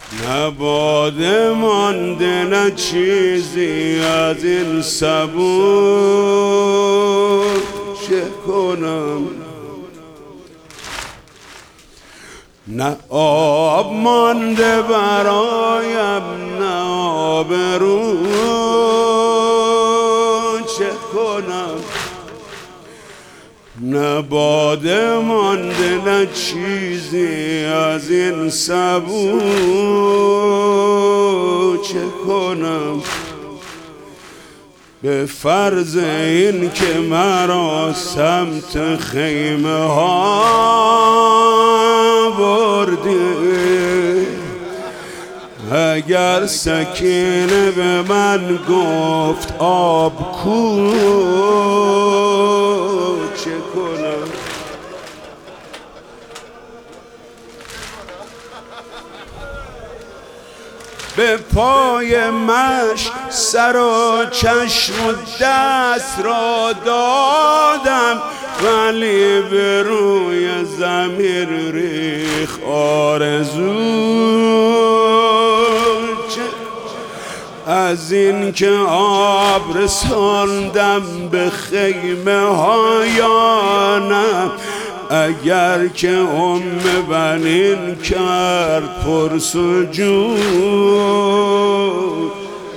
نباده مانده نه چیزی از این صبور، چه کنم؟ نه آب مانده برایم نه آبرو، چه کنم؟ نه باده مانده نه چیزی از این صبور، چه کنم؟ به فرض این که مرا سمت خیمه ها بردی، اگر سکینه به من گفت آب کو، چه کنم؟ به پای مشت سر و چشم و دست را دادم، ولی به روی زمین ریخ آرزو، از این که آب رساندم به خیمه ها یا نه، اگر که بنین کرد پرسجود،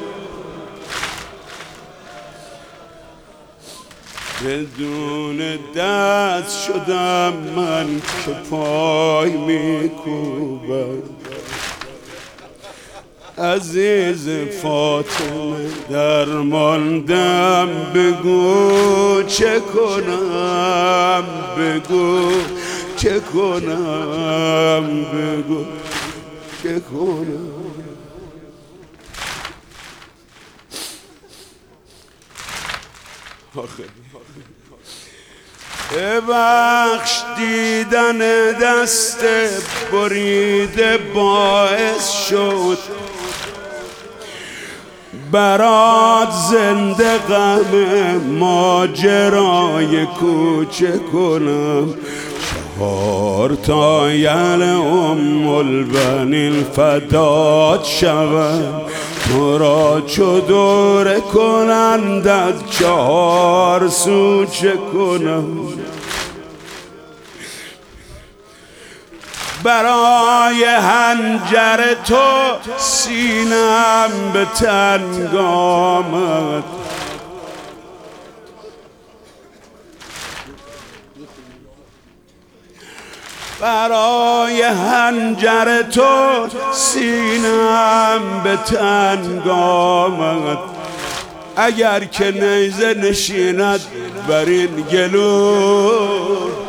بدون دست شدم من که پای میکوبم. عزیز فاطمه درماندم، بگو چه کنم؟ بگو چه کنم؟ بگو چه کنم؟ ببخش دیدن دست بریده باعث شد برات زنده غم ماجرای کوچه کنم. 4 تا یل البنین فدات شوم، تو را چو دوره کنند از 4 سو، چه کنم؟ برای حنجر تو سینم به تنگ آمد، برای حنجر تو سینم به تنگ آمد. اگر که نیزه نشیند بر این گلو،